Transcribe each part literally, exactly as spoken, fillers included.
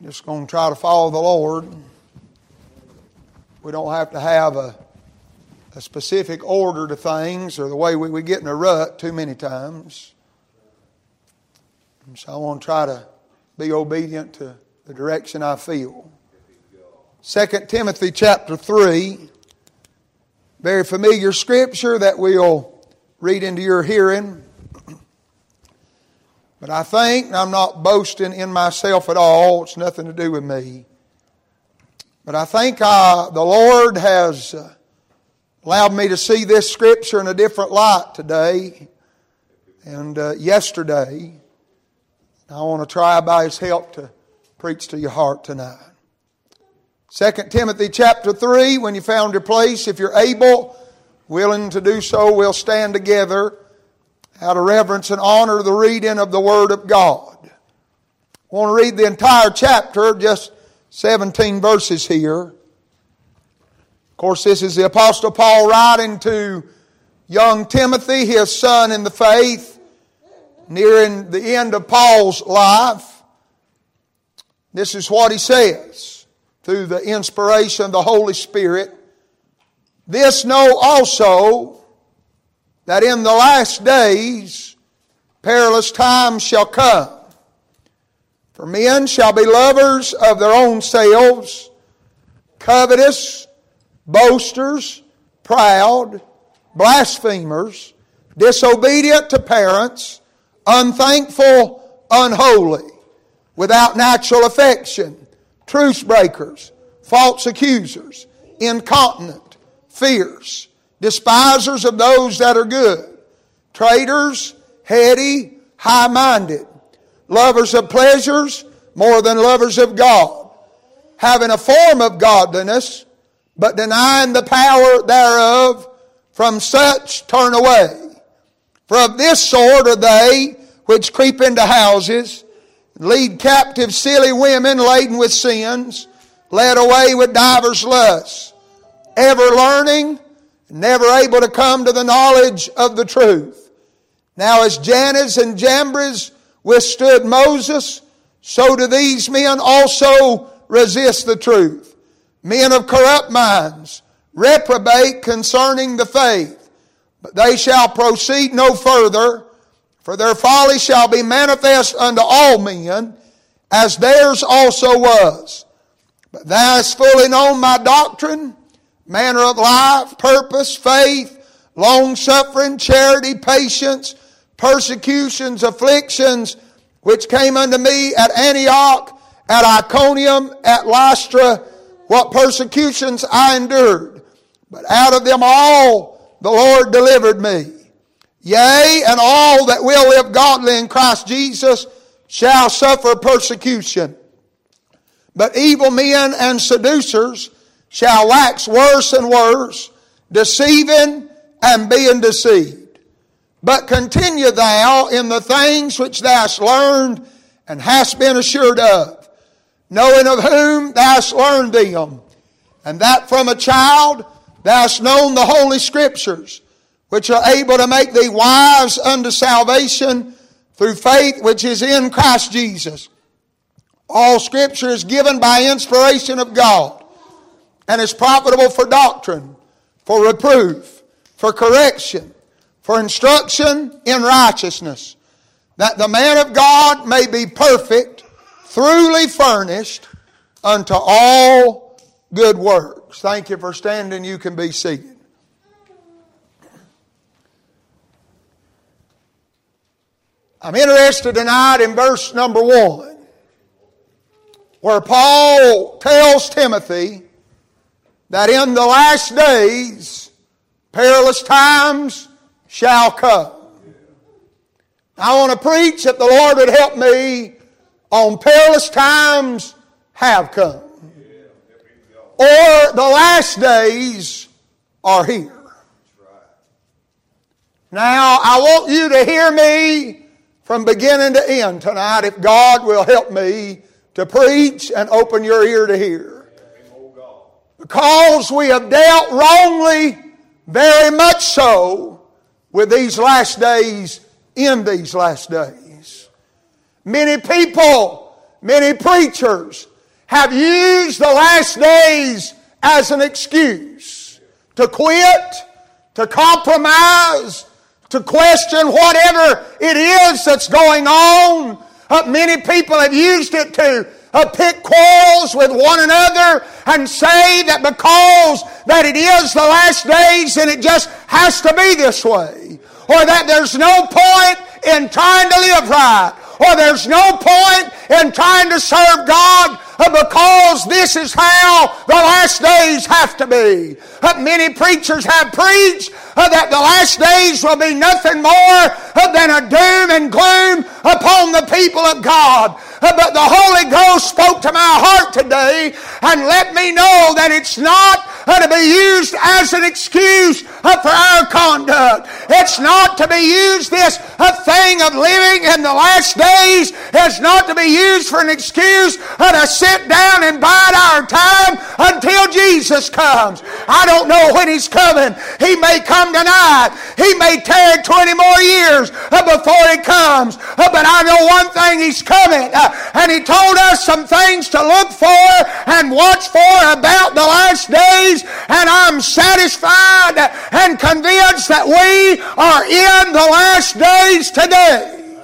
Just going to try to follow the Lord. We don't have to have a, a specific order to things or the way we, we get in a rut too many times. And so I want to try to be obedient to the direction I feel. Second Timothy chapter three, very familiar scripture that we'll read into your hearing. But I think, and I'm not boasting in myself at all, it's nothing to do with me. But I think uh, the Lord has uh, allowed me to see this scripture in a different light today and uh, yesterday. I want to try by His help to preach to your heart tonight. Second Timothy chapter three, when you found your place, if you're able, willing to do so, we'll stand together out of reverence and honor the reading of the Word of God. I want to read the entire chapter, just seventeen verses here. Of course, this is the Apostle Paul writing to young Timothy, his son in the faith, nearing the end of Paul's life. This is what he says through the inspiration of the Holy Spirit. This know also, that in the last days perilous times shall come. For men shall be lovers of their own selves, covetous, boasters, proud, blasphemers, disobedient to parents, unthankful, unholy, without natural affection, truce breakers, false accusers, incontinent, fierce, despisers of those that are good, traitors, heady, high-minded, lovers of pleasures more than lovers of God, having a form of godliness, but denying the power thereof. From such turn away. For of this sort are they which creep into houses, lead captive silly women laden with sins, led away with divers lusts, ever learning, never able to come to the knowledge of the truth. Now as Jannes and Jambres withstood Moses, so do these men also resist the truth. Men of corrupt minds, reprobate concerning the faith. But they shall proceed no further, for their folly shall be manifest unto all men, as theirs also was. But thou hast fully known my doctrine, manner of life, purpose, faith, long-suffering, charity, patience, persecutions, afflictions, which came unto me at Antioch, at Iconium, at Lystra, what persecutions I endured. But out of them all the Lord delivered me. Yea, and all that will live godly in Christ Jesus shall suffer persecution. But evil men and seducers shall wax worse and worse, deceiving and being deceived. But continue thou in the things which thou hast learned and hast been assured of, knowing of whom thou hast learned them, and that from a child thou hast known the holy Scriptures, which are able to make thee wise unto salvation through faith which is in Christ Jesus. All Scripture is given by inspiration of God, and is profitable for doctrine, for reproof, for correction, for instruction in righteousness, that the man of God may be perfect, thoroughly furnished unto all good works. Thank you for standing. You can be seated. I'm interested tonight in verse number one, where Paul tells Timothy that in the last days perilous times shall come. I want to preach that the Lord would help me on perilous times have come. Or the last days are here. Now, I want you to hear me from beginning to end tonight, if God will help me to preach and open your ear to hear. Because we have dealt wrongly, very much so, with these last days, in these last days. Many people, many preachers have used the last days as an excuse to quit, to compromise, to question whatever it is that's going on. Uh, many people have used it to uh, pick quarrels with one another and say that because that it is the last days and it just has to be this way. Or that there's no point in trying to live right. Or there's no point in trying to serve God because this is how the last days have to be. Many preachers have preached that the last days will be nothing more than a doom and gloom upon the people of God. But the Holy Ghost spoke to my heart today and let me know that it's not to be used as an excuse for our conduct. It's not to be used, this thing of living in the last days is not to be used for an excuse to sit down and bide our time until Jesus comes. I don't know when He's coming. He may come tonight. He may tarry twenty more years before He comes. But I know one thing, He's coming. And He told us some things to look for and watch for about the last days. And I'm satisfied and convinced that we are in the last days today.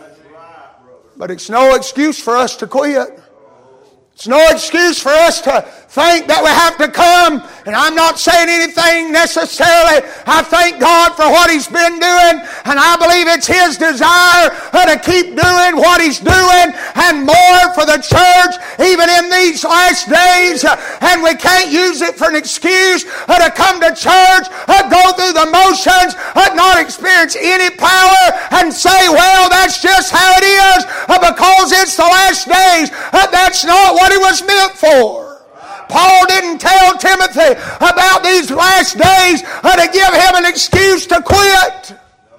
But it's no excuse for us to quit. It's no excuse for us to think that we have to come. And I'm not saying anything necessarily. I thank God for what He's been doing. And I believe it's His desire to keep doing what He's doing and more for the church even in these last days. And we can't use it for an excuse to come to church, go through the motions, not experience any power and say, well, that's just how it is because it's the last days. That's not what it was meant for. Paul didn't tell Timothy about these last days to give him an excuse to quit.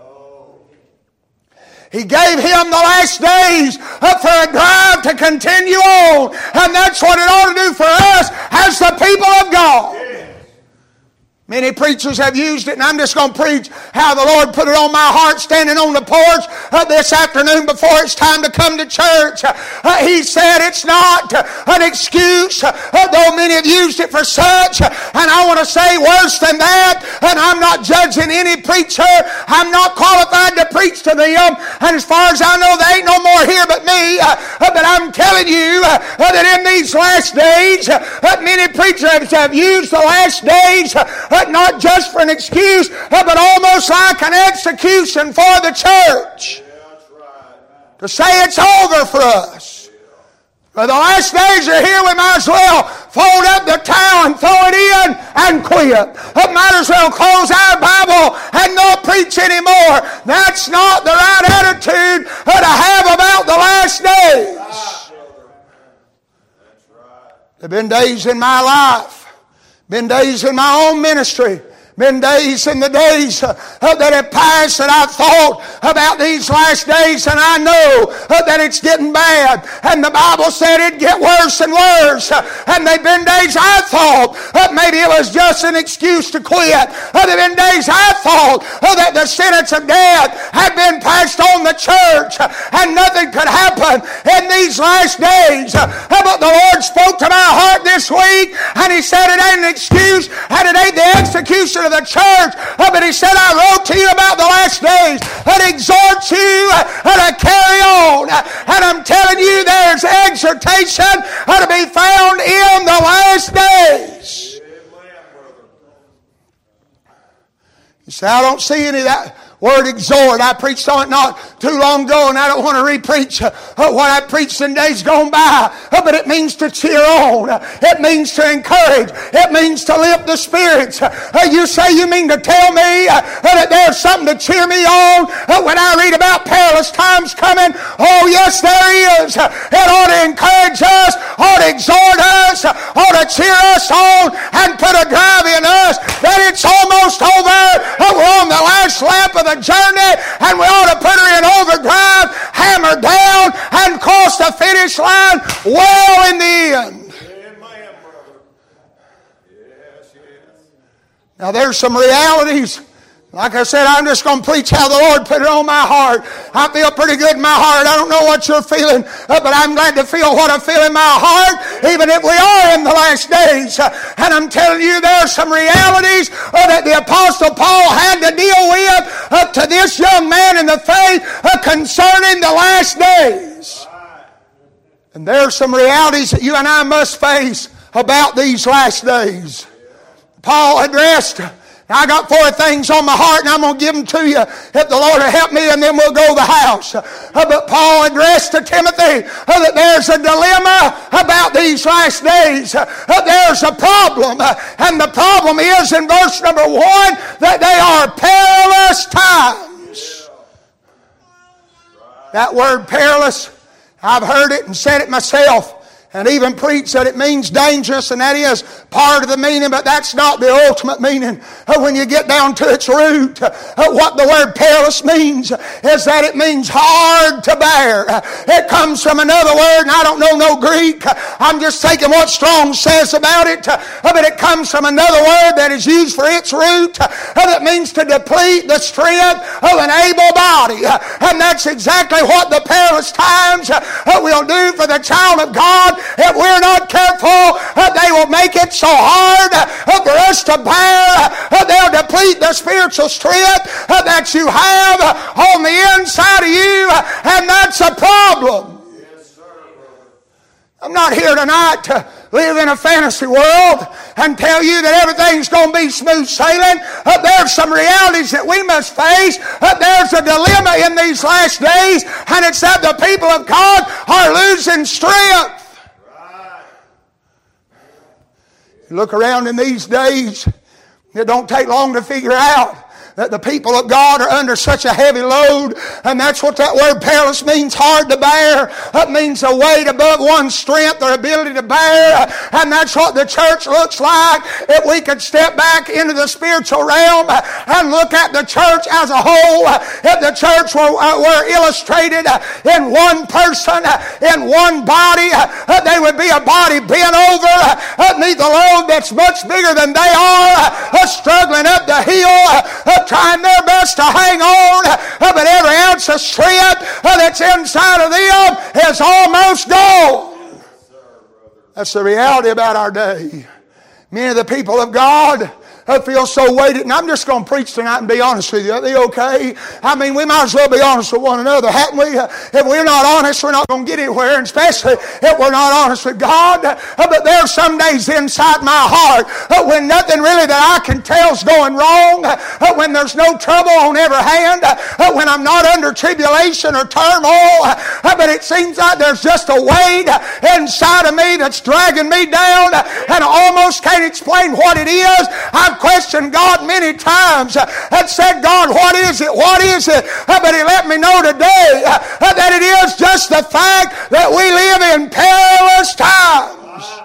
He gave him the last days for a drive to continue on. And that's what it ought to do for us as the people of God. Many preachers have used it, and I'm just going to preach how the Lord put it on my heart standing on the porch uh, this afternoon before it's time to come to church. Uh, he said it's not uh, an excuse, uh, though many have used it for such. Uh, and I want to say worse than that, and I'm not judging any preacher. I'm not qualified to preach to them. And as far as I know, there ain't no more here but me. Uh, uh, but I'm telling you uh, uh, that in these last days, uh, uh, many preachers have used the last days uh, not just for an excuse, but almost like an execution for the church. To say it's over for us. For the last days are here, we might as well fold up the towel and throw it in and quit. We might as well close our Bible and not preach anymore. That's not the right attitude to have about the last days. There have been days in my life, been days in my own ministry, been days in the days uh, that have passed that I've thought about these last days, and I know uh, that it's getting bad. And the Bible said it'd get worse and worse. Uh, and they've been days I thought uh, maybe it was just an excuse to quit. Uh, there have been days I thought uh, that the sentence of death had been passed on the church uh, and nothing could happen in these last days. Uh, but the Lord spoke to my heart this week, and He said it ain't an excuse and it ain't the execution of the church, but He said, I wrote to you about the last days and exhort you to carry on. And I'm telling you, there's exhortation to be found in the last days. You say, I don't see any of that word exhort. I preached on it not too long ago, and I don't want to re-preach uh, what I preached in days gone by. Uh, but it means to cheer on. Uh, it means to encourage. It means to lift the spirits. Uh, you say you mean to tell me uh, that there's something to cheer me on uh, when I read about perilous times coming? Oh, yes, there is. Uh, it ought to encourage us, ought to exhort us, uh, ought to cheer us on, and put a drive in us that it's almost over. Uh, we're on the last lap of the journey, and we ought to put her in overdrive, hammer down, and cross the finish line well in the end. Amen, brother. Yes, yes. Now there's some realities Like I said, I'm just going to preach how the Lord put it on my heart. I feel pretty good in my heart. I don't know what you're feeling, but I'm glad to feel what I feel in my heart, even if we are in the last days. And I'm telling you, there are some realities that the Apostle Paul had to deal with up to this young man in the faith concerning the last days. And there are some realities that you and I must face about these last days. Paul addressed, I got four things on my heart and I'm going to give them to you if the Lord will help me, and then we'll go to the house. Uh, but Paul addressed to Timothy uh, that there's a dilemma about these last days. Uh, there's a problem. Uh, and the problem is in verse number one that they are perilous times. That word perilous, I've heard it and said it myself. And even preach that it means dangerous, and that is part of the meaning, but that's not the ultimate meaning. When you get down to its root, what the word perilous means is that it means hard to bear. It comes from another word, and I don't know no Greek. I'm just taking what Strong says about it. But it comes from another word that is used for its root. That means to deplete the strength of an able body. And that's exactly what the perilous times will do for the child of God. If we're not careful, they will make it so hard for us to bear. They'll deplete the spiritual strength that you have on the inside of you, and that's a problem. I'm not here tonight to live in a fantasy world and tell you that everything's going to be smooth sailing. Uh, there's some realities that we must face. Uh, there's a dilemma in these last days, and it's that the people of God are losing strength. Right. You look around in these days, it don't take long to figure out that the people of God are under such a heavy load, and that's what that word perilous means, hard to bear. It means a weight above one's strength or ability to bear, and that's what the church looks like. If we could step back into the spiritual realm and look at the church as a whole, if the church were, uh, were illustrated in one person, in one body, uh, they would be a body bent over beneath a load that's much bigger than they are, uh, struggling up the hill, uh, trying their best to hang on, uh, but every ounce of strength uh, that's inside of them is almost gone. That's the reality about our day. Many of the people of God I feel so weighted, and I'm just going to preach tonight and be honest with you. Are they okay? I mean, we might as well be honest with one another, haven't we? If we're not honest, we're not going to get anywhere, and especially if we're not honest with God. But there are some days inside my heart when nothing really that I can tell is going wrong, when there's no trouble on every hand, when I'm not under tribulation or turmoil, but it seems like there's just a weight inside of me that's dragging me down, and I almost can't explain what it is. I've questioned God many times and said, God, what is it? What is it? But He let me know today that it is just the fact that we live in perilous times.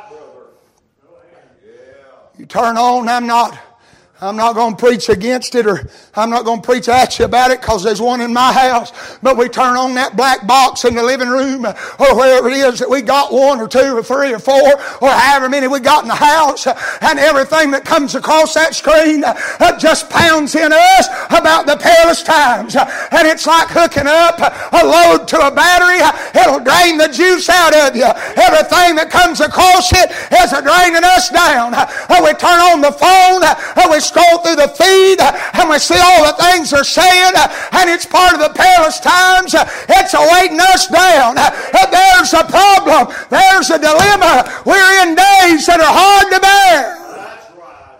You turn on, I'm not I'm not going to preach against it, or I'm not going to preach at you about it, because there's one in my house. But we turn on that black box in the living room, or wherever it is that we got one or two or three or four or however many we got in the house, and everything that comes across that screen uh, just pounds in us about the perilous times. And it's like hooking up a load to a battery. It'll drain the juice out of you. Everything that comes across it is draining us down. Uh, we turn on the phone, uh, we scroll through the feed, and we see all the things they're saying, and it's part of the perilous times. It's weighting us down. There's a problem. There's a dilemma. We're in days that are hard to bear. That's right.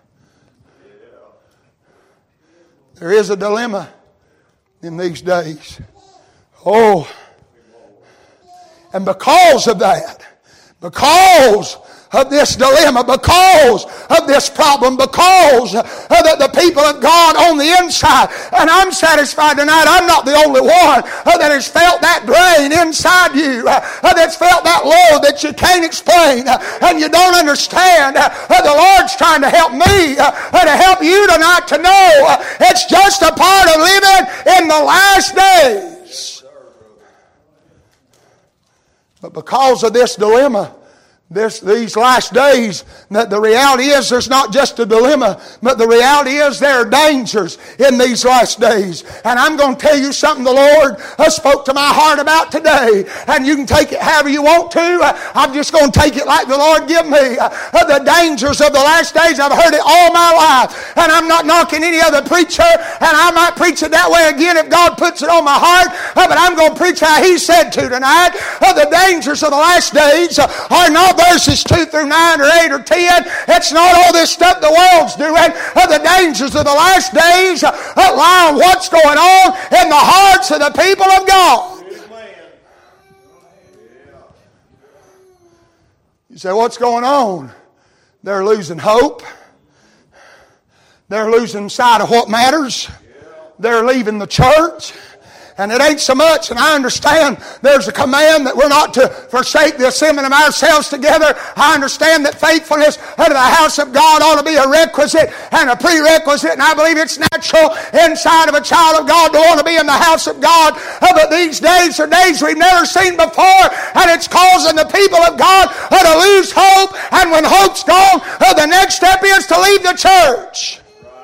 Yeah. There is a dilemma in these days. Oh, and because of that, because of this dilemma, because of this problem, because of the, the people of God on the inside. And I'm satisfied tonight I'm not the only one that has felt that drain inside you, that's felt that load that you can't explain and you don't understand. The Lord's trying to help me, to help you tonight to know it's just a part of living in the last days. But because of this dilemma, This, these last days, that the reality is there's not just a dilemma, but the reality is there are dangers in these last days. And I'm going to tell you something the Lord spoke to my heart about today. And you can take it however you want to. I'm just going to take it like the Lord give me. The dangers of the last days, I've heard it all my life. And I'm not knocking any other preacher. And I might preach it that way again if God puts it on my heart. But I'm going to preach how He said to tonight. The dangers of the last days are not verses two through nine or eight or ten. It's not all this stuff the world's doing. The dangers of the last days lie on what's going on in the hearts of the people of God. You say, what's going on? They're losing hope. They're losing sight of what matters. They're leaving the church. And it ain't so much, and I understand there's a command that we're not to forsake the assembling of ourselves together. I understand that faithfulness unto the house of God ought to be a requisite and a prerequisite, and I believe it's natural inside of a child of God to want to be in the house of God. But these days are days we've never seen before, and it's causing the people of God to lose hope, and when hope's gone, the next step is to leave the church.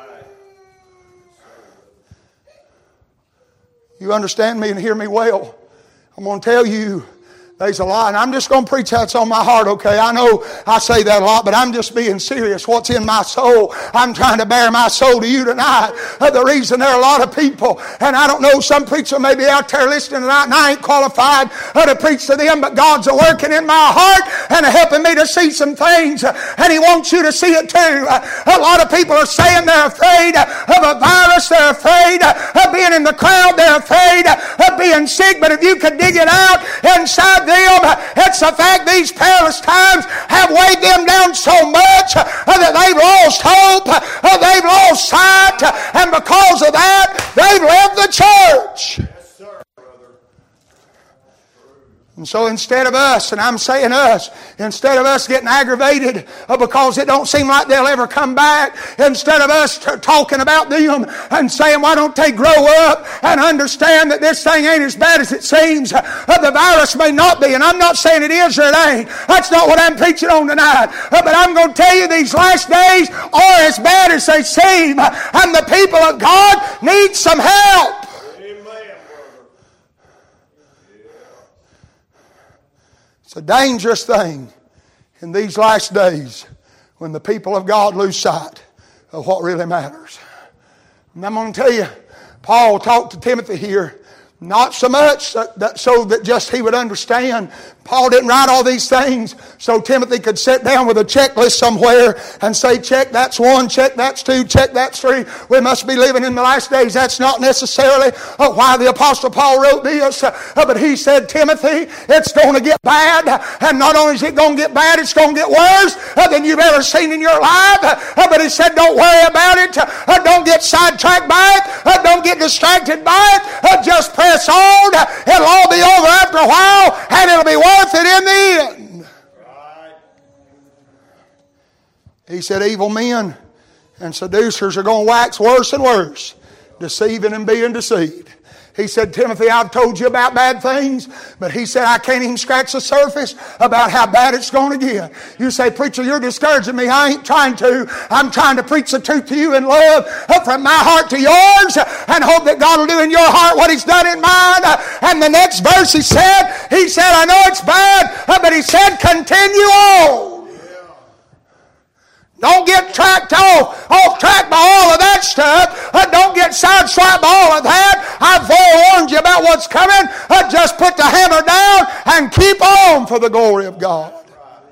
You understand me and hear me well. I'm going to tell you there's a lot, and I'm just going to preach that's on my heart, okay? I know I say that a lot, but I'm just being serious. What's in my soul, I'm trying to bear my soul to you tonight. Uh, the reason there are a lot of people, and I don't know, some preacher may be out there listening tonight, and I ain't qualified uh, to preach to them, but God's a working in my heart and helping me to see some things, uh, and He wants you to see it too. Uh, a lot of people are saying they're afraid of a virus, they're afraid of being in the crowd, they're afraid of being sick, but if you could dig it out inside them, it's the fact these perilous times have weighed them down so much uh, that they've lost hope, uh, they've lost sight, uh, and because of that, they've left the church. Yes, sir, brother. And so instead of us, and I'm saying us, instead of us getting aggravated uh, because it don't seem like they'll ever come back, instead of us t- talking about them and saying, why don't they grow up and understand that this thing ain't as bad as it seems. Uh, the virus may not be, and I'm not saying it is or it ain't. That's not what I'm preaching on tonight. Uh, but I'm going to tell you these last days are as bad as they seem. Uh, and the people of God need some help. It's a dangerous thing in these last days when the people of God lose sight of what really matters. And I'm going to tell you, Paul talked to Timothy here, not so much so that, so that just he would understand. Paul didn't write all these things so Timothy could sit down with a checklist somewhere and say, check that's one, check that's two, check that's three. We must be living in the last days. That's not necessarily uh, why the Apostle Paul wrote this. Uh, but he said, Timothy, it's going to get bad. And not only is it going to get bad, it's going to get worse uh, than you've ever seen in your life. Uh, but he said, don't worry about it. Uh, don't get sidetracked by it. Uh, don't get distracted by it. Uh, just press on. Uh, it'll all be over after a while, and it'll be worth it in the end. Right. He said evil men and seducers are going to wax worse and worse, deceiving and being deceived. He said, Timothy, I've told you about bad things, but he said, I can't even scratch the surface about how bad it's going to get. You say, preacher, you're discouraging me. I ain't trying to. I'm trying to preach the truth to you in love from my heart to yours and hope that God will do in your heart what He's done in mine. And the next verse he said, he said, I know it's bad, but he said, continue on. Don't get tracked off, off track by all of that stuff. Uh, don't get sideswiped by all of that. I've forewarned you about what's coming. Uh, just put the hammer down and keep on for the glory of God.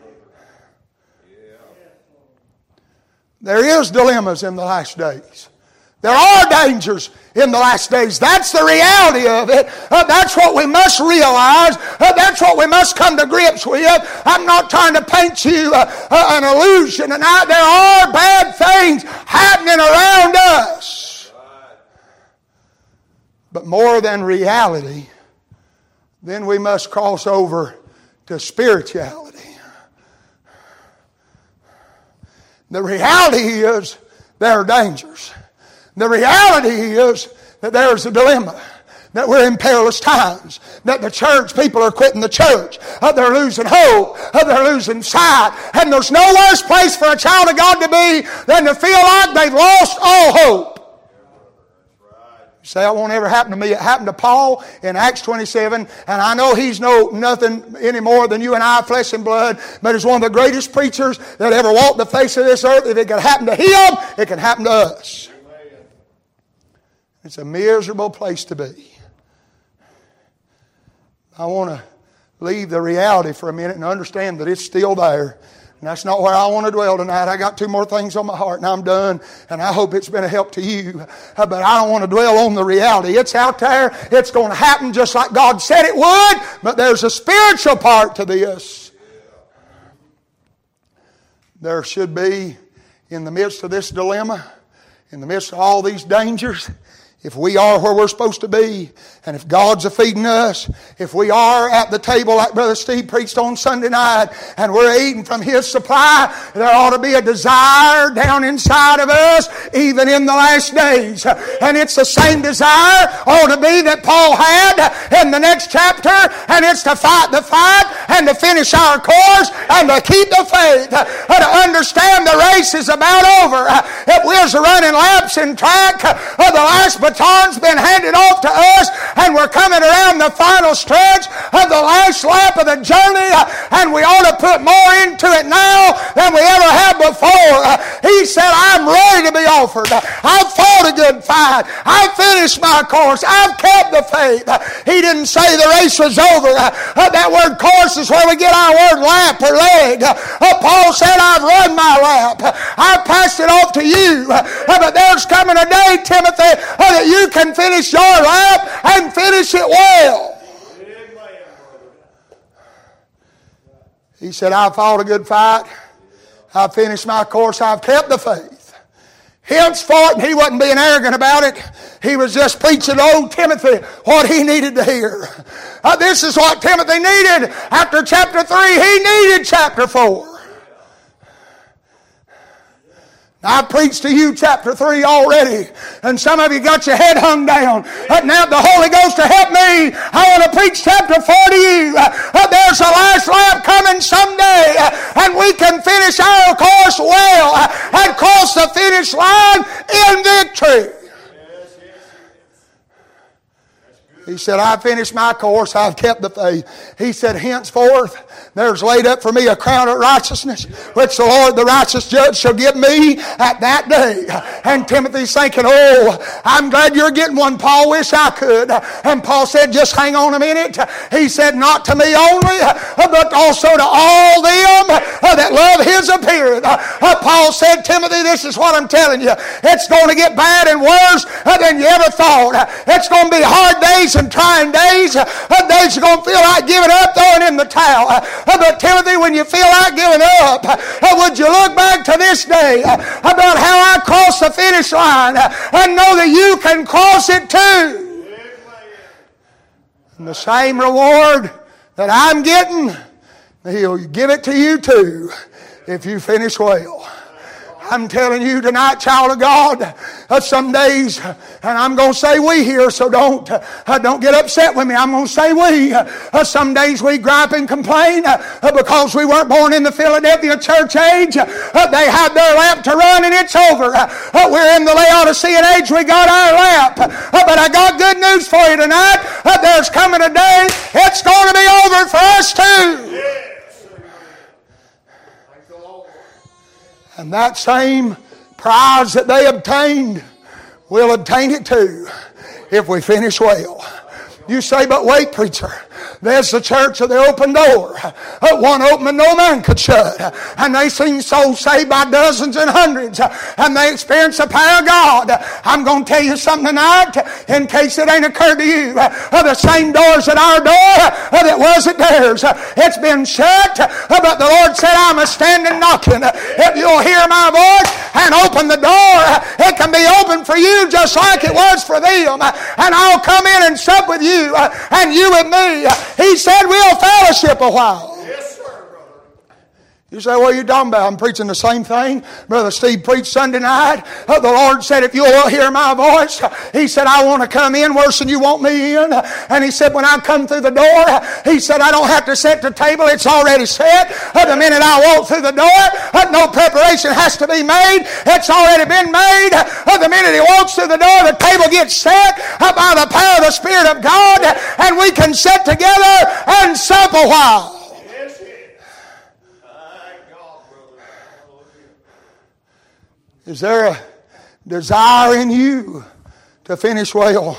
There is dilemmas in the last days. There are dangers in the last days. That's the reality of it. Uh, that's what we must realize. Uh, that's what we must come to grips with. I'm not trying to paint you uh, uh, an illusion tonight. There are bad things happening around us. But more than reality, then we must cross over to spirituality. The reality is there are dangers. The reality is that there's a dilemma. that we're in perilous times, that the church, people are quitting the church, uh, they're losing hope, uh, they're losing sight, and there's no worse place for a child of God to be than to feel like they've lost all hope. You say, that won't ever happen to me. It happened to Paul in Acts twenty-seven, and I know he's no nothing any more than you and I, flesh and blood, but he's one of the greatest preachers that ever walked the face of this earth. If it could happen to him, it can happen to us. It's a miserable place to be. I want to leave the reality for a minute and understand that it's still there. And that's not where I want to dwell tonight. I got two more things on my heart and I'm done. And I hope it's been a help to you. But I don't want to dwell on the reality. It's out there. It's going to happen just like God said it would. But there's a spiritual part to this. There should be, in the midst of this dilemma, in the midst of all these dangers, if we are where we're supposed to be, and if God's a feeding us, if we are at the table like Brother Steve preached on Sunday night, and we're eating from His supply, there ought to be a desire down inside of us, even in the last days. And it's the same desire ought to be that Paul had in the next chapter, and it's to fight the fight, and to finish our course, and to keep the faith, and to understand the race is about over. If we're running laps in track, the last baton's been handed off to us, and we're coming around the final stretch of the last lap of the journey, and we ought to put more into it now than we ever have before. He said, I'm ready to be offered. I've fought a good fight. I've finished my course. I've kept the faith. He didn't say the race was over. That word course is where we get our word lap or leg. Paul said, I've run my lap. I've passed it off to you. But there's coming a day, Timothy, that you can finish your lap and finish it well. He said, I've fought a good fight. I've finished my course. I've kept the faith. Henceforth, and he wasn't being arrogant about it. He was just preaching to old Timothy what he needed to hear. Uh, this is what Timothy needed after chapter three. He needed chapter four. Now, I've preached to you chapter three already, and some of you got your head hung down. But now the Holy Ghost to help me, I want to preach chapter four to you. Uh, there's a last lap coming someday, uh, and we can finish our course well uh, and cross the finish line in victory. He said, I finished my course. I've kept the faith. He said, henceforth, there's laid up for me a crown of righteousness, which the Lord, the righteous judge, shall give me at that day. And Timothy's thinking, oh, I'm glad you're getting one, Paul. Wish I could. And Paul said, just hang on a minute. He said, not to me only, but also to all them that love His appearing. Paul said, Timothy, this is what I'm telling you. It's going to get bad and worse than you ever thought. It's going to be hard days and trying days. Days you're going to feel like giving up, throwing in the towel. But Timothy, when you feel like giving up, would you look back to this day about how I crossed the finish line and know that you can cross it too? And the same reward that I'm getting, He'll give it to you too if you finish well. I'm telling you tonight, child of God, uh, some days, and I'm going to say we here, so don't uh, don't get upset with me. I'm going to say we. Uh, some days we gripe and complain uh, because we weren't born in the Philadelphia church age. Uh, they had their lap to run and it's over. Uh, we're in the Laodicean age. We got our lap. Uh, but I got good news for you tonight. Uh, there's coming a day it's going to be over for us too. Yeah. And that same prize that they obtained, we'll obtain it too if we finish well. You say, but wait, preacher. There's the church of the open door. One open no man could shut. And they seen souls saved by dozens and hundreds. And they experienced the power of God. I'm going to tell you something tonight, in case it ain't occurred to you. The same doors at our door that was at theirs. It's been shut, but the Lord said, I'm a standing knocking. If you'll hear my voice and open the door, it can be open for you just like it was for them. And I'll come in and sup with you, and you with me. He said we'll fellowship a while. Yes, sir, brother. You say, what are you talking about? I'm preaching the same thing. Brother Steve preached Sunday night. Uh, the Lord said, if you'll hear my voice, He said, I want to come in worse than you want me in. And He said, when I come through the door, He said, I don't have to set the table. It's already set. Uh, the minute I walk through the door, uh, no preparation has to be made. It's already been made. Uh, the minute He walks through the door, the table gets set uh, by the power of the Spirit of God. And we can sit together and sup a while. Is there a desire in you to finish well?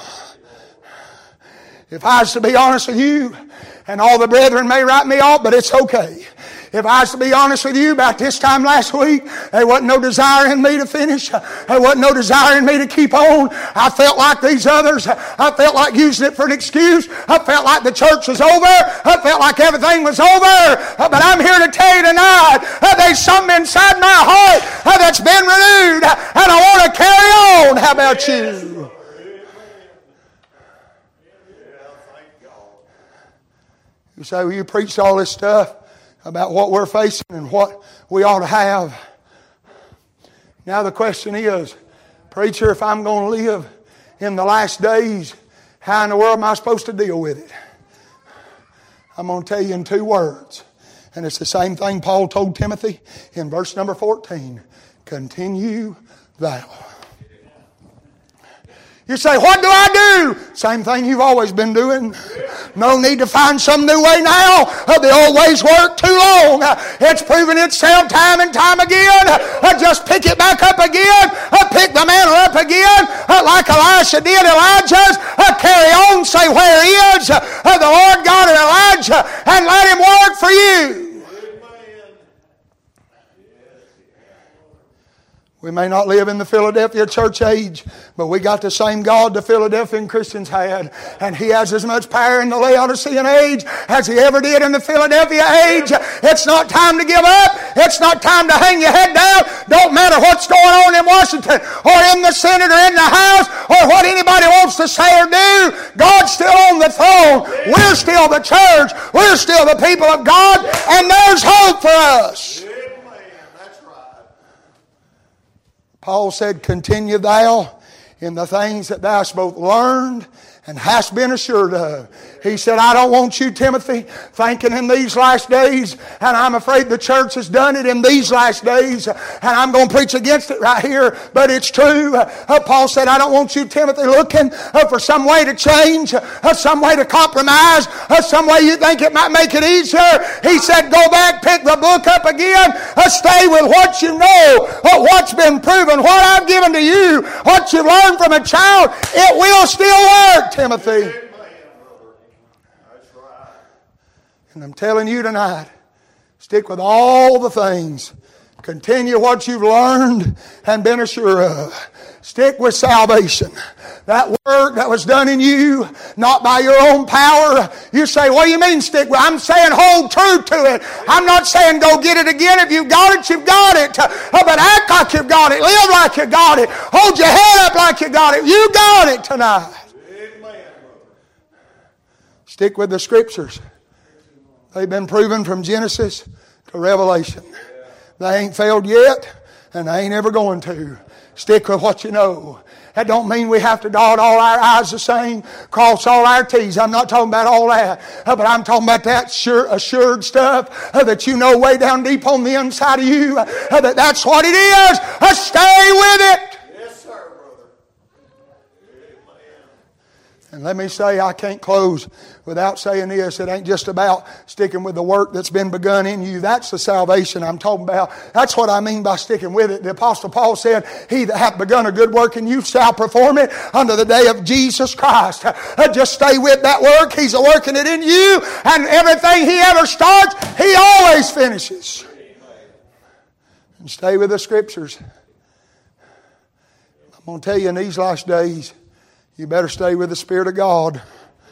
If I was to be honest with you, and all the brethren may write me off, but it's okay. If I was to be honest with you, about this time last week, there wasn't no desire in me to finish. There wasn't no desire in me to keep on. I felt like these others. I felt like using it for an excuse. I felt like the church was over. I felt like everything was over. But I'm here to tell you tonight, there's something inside my heart that's been renewed, and I want to carry on. How about you? You say, well, you preached all this stuff about what we're facing and what we ought to have. Now the question is, preacher, if I'm going to live in the last days, how in the world am I supposed to deal with it? I'm going to tell you in two words. And it's the same thing Paul told Timothy in verse number fourteen. Continue thou. You say, what do I do? Same thing you've always been doing. No need to find some new way now. The old ways work too long. It's proven itself time and time again. Just pick it back up again. Pick the mantle up again. Like Elisha did Elijah's. Carry on, say where he is. The Lord God of Elijah. And let Him work for you. We may not live in the Philadelphia church age, but we got the same God the Philadelphian Christians had. And He has as much power in the Laodicean age as He ever did in the Philadelphia age. It's not time to give up. It's not time to hang your head down. Don't matter what's going on in Washington or in the Senate or in the House or what anybody wants to say or do. God's still on the throne. We're still the church. We're still the people of God. And there's hope for us. Paul said, continue thou in the things that thou hast both learned and hast been assured of. He said, I don't want you, Timothy, thinking in these last days, and I'm afraid the church has done it in these last days, and I'm going to preach against it right here, but it's true. Uh, Paul said, I don't want you, Timothy, looking uh, for some way to change, uh, some way to compromise, uh, some way you think it might make it easier. He said, go back, pick the book up again, uh, stay with what you know, uh, what's been proven, what I've given to you, what you've learned from a child, it will still work, Timothy. And I'm telling you tonight, stick with all the things. Continue what you've learned and been assured of. Stick with salvation. That work that was done in you, not by your own power. You say, what do you mean stick with it? I'm saying hold true to it. I'm not saying go get it again. If you've got it, you've got it. But act like you've got it. Live like you got it. Hold your head up like you got it. You got it tonight. Stick with the Scriptures. They've been proven from Genesis to Revelation. They ain't failed yet, and they ain't ever going to. Stick with what you know. That don't mean we have to dot all our I's the same, cross all our T's. I'm not talking about all that. Uh, but I'm talking about that sure, assured stuff uh, that you know way down deep on the inside of you. Uh, that that's what it is. Uh, stay with it. Yes, sir, brother. And let me say, I can't close without saying this. It ain't just about sticking with the work that's been begun in you. That's the salvation I'm talking about. That's what I mean by sticking with it. The Apostle Paul said, he that hath begun a good work in you shall perform it unto the day of Jesus Christ. Uh, just stay with that work. He's working it in you. And everything he ever starts, he always finishes. And stay with the Scriptures. I'm going to tell you in these last days, you better stay with the Spirit of God.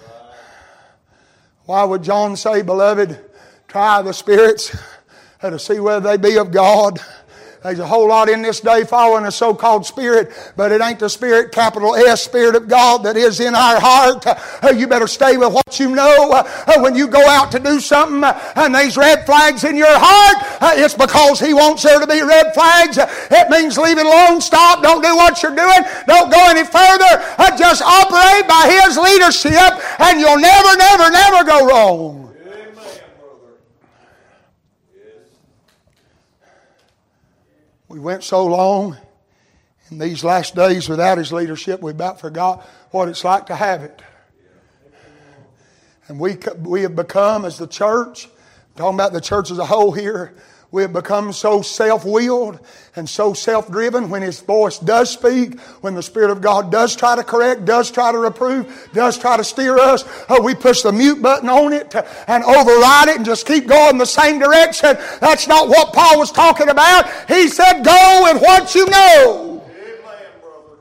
Why would John say, beloved, try the spirits to see whether they be of God? There's a whole lot in this day following a so-called spirit, but it ain't the Spirit, capital S, Spirit of God that is in our heart. Uh, you better stay with what you know. Uh, when you go out to do something uh, and there's red flags in your heart, uh, it's because He wants there to be red flags. Uh, it means leave it alone, stop, don't do what you're doing, don't go any further. Uh, just operate by His leadership and you'll never, never, never go wrong. We went so long in these last days without His leadership, we about forgot what it's like to have it. And we we have become, as the church, talking about the church as a whole here, we have become so self-willed and so self-driven when His voice does speak, when the Spirit of God does try to correct, does try to reprove, does try to steer us. Oh, we push the mute button on it and override it and just keep going the same direction. That's not what Paul was talking about. He said, go with what you know. Amen, brother.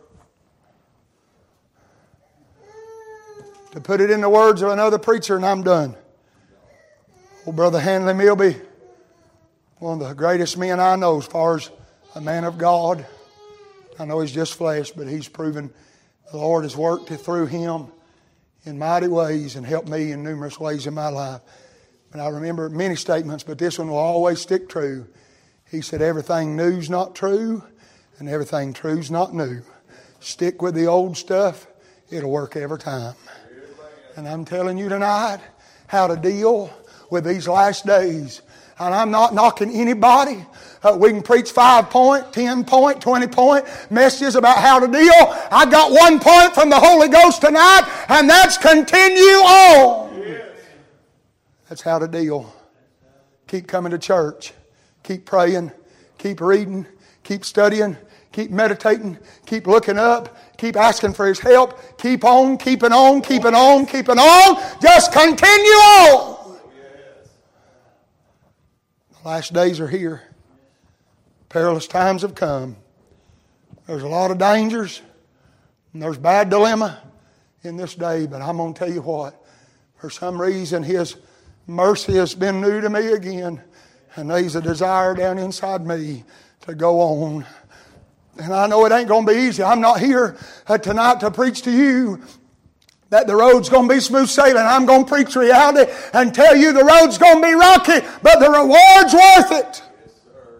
To put it in the words of another preacher, and I'm done. Old Brother Handley Milby, one of the greatest men I know as far as a man of God. I know he's just flesh, but he's proven the Lord has worked through him in mighty ways and helped me in numerous ways in my life. And I remember many statements, but this one will always stick true. He said, everything new's not true and everything true's not new. Stick with the old stuff. It'll work every time. And I'm telling you tonight how to deal with these last days. And I'm not knocking anybody. Uh, we can preach five point, ten point, twenty point messages about how to deal. I got one point from the Holy Ghost tonight, and that's continue on. Yes. That's how to deal. Keep coming to church. Keep praying. Keep reading. Keep studying. Keep meditating. Keep looking up. Keep asking for His help. Keep on, keeping on, keeping on, keeping on. Just continue on. Last days are here. Perilous times have come. There's a lot of dangers and there's bad dilemma in this day, but I'm going to tell you what. For some reason, His mercy has been new to me again, and there's a desire down inside me to go on. And I know it ain't going to be easy. I'm not here tonight to preach to you that the road's going to be smooth sailing. I'm going to preach reality and tell you the road's going to be rocky, but the reward's worth it. Yes, sir.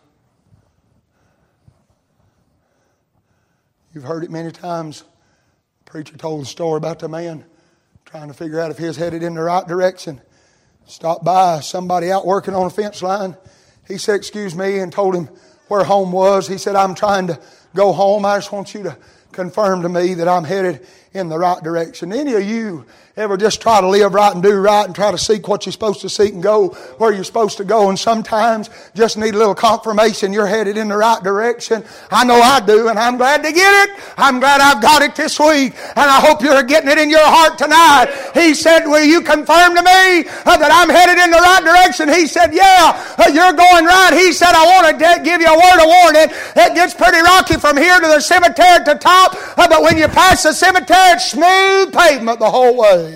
You've heard it many times. The preacher told the story about the man trying to figure out if he was headed in the right direction. Stopped by somebody out working on a fence line. He said, excuse me, and told him where home was. He said, I'm trying to go home. I just want you to confirm to me that I'm headed in the right direction. Any of you ever just try to live right and do right and try to seek what you're supposed to seek and go where you're supposed to go, and sometimes just need a little confirmation you're headed in the right direction? I know I do, and I'm glad to get it. I'm glad I've got it this week, and I hope you're getting it in your heart tonight. He said, will you confirm to me uh, that I'm headed in the right direction? He said, yeah, uh, you're going right. He said, I want to de- give you a word of warning. It gets pretty rocky from here to the cemetery at the top, uh, but when you pass the cemetery, it's smooth pavement the whole way.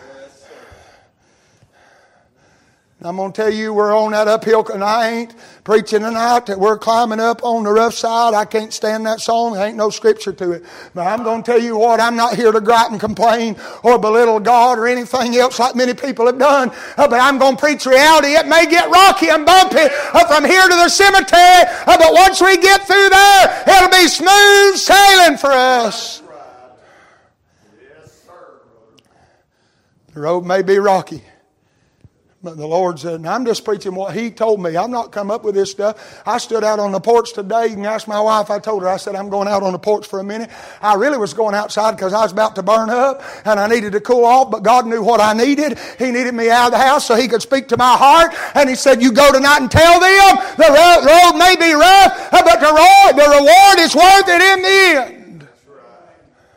I'm going to tell you, we're on that uphill, and I ain't preaching tonight that we're climbing up on the rough side. I can't stand that song. There ain't no scripture to it. But I'm going to tell you what, I'm not here to gripe and complain or belittle God or anything else like many people have done. Uh, but I'm going to preach reality. It may get rocky and bumpy uh, from here to the cemetery, uh, but once we get through there, it'll be smooth sailing for us. Yes, sir, brother. The road may be rocky, but the Lord said, and I'm just preaching what He told me. I'm not come up with this stuff. I stood out on the porch today. You can ask my wife. I told her, I said, I'm going out on the porch for a minute. I really was going outside because I was about to burn up and I needed to cool off, but God knew what I needed. He needed me out of the house so He could speak to my heart. And He said, you go tonight and tell them the road may be rough, but the reward, the reward is worth it in the end. That's right.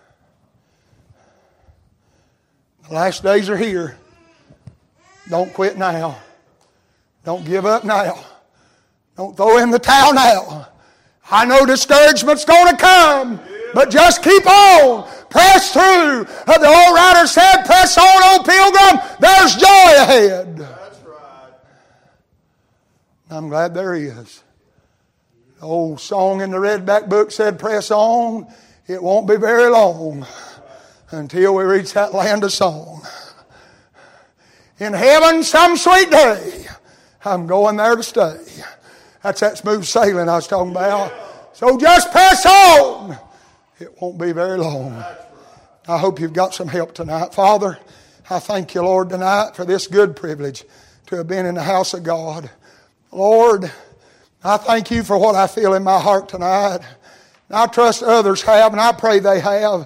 The last days are here. Don't quit now. Don't give up now. Don't throw in the towel now. I know discouragement's going to come, but just keep on. Press through. The old writer said, press on, O pilgrim. There's joy ahead. That's right. I'm glad there is. The old song in the Redback book said, press on. It won't be very long until we reach that land of song. In heaven some sweet day, I'm going there to stay. That's that smooth sailing I was talking about. So just press on. It won't be very long. I hope you've got some help tonight. Father, I thank you, Lord, tonight for this good privilege to have been in the house of God. Lord, I thank you for what I feel in my heart tonight. I trust others have, and I pray they have.